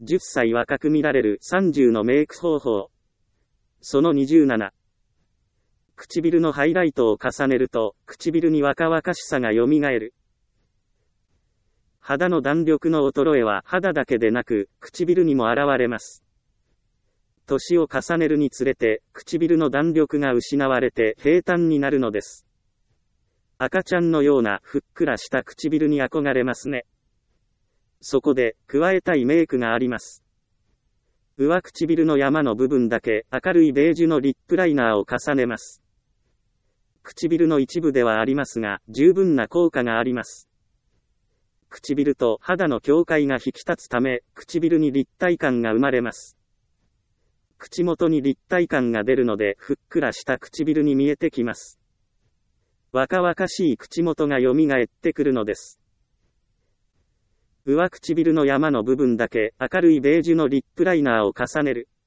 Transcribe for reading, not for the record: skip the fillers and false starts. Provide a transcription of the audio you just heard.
10歳若く見られる30のメイク方法。その27。唇のハイライトを重ねると、唇に若々しさが蘇る。肌の弾力の衰えは肌だけでなく、唇にも現れます。年を重ねるにつれて、唇の弾力が失われて平坦になるのです。赤ちゃんのようなふっくらした唇に憧れますね。そこで、加えたいメイクがあります。上唇の山の部分だけ明るいベージュのリップライナーを重ねます。唇の一部ではありますが、十分な効果があります。唇と肌の境界が引き立つため、唇に立体感が生まれます。口元に立体感が出るので、ふっくらした唇に見えてきます。若々しい口元が蘇ってくるのです。上唇の山の部分だけ明るいベージュのリップライナーを重ねる。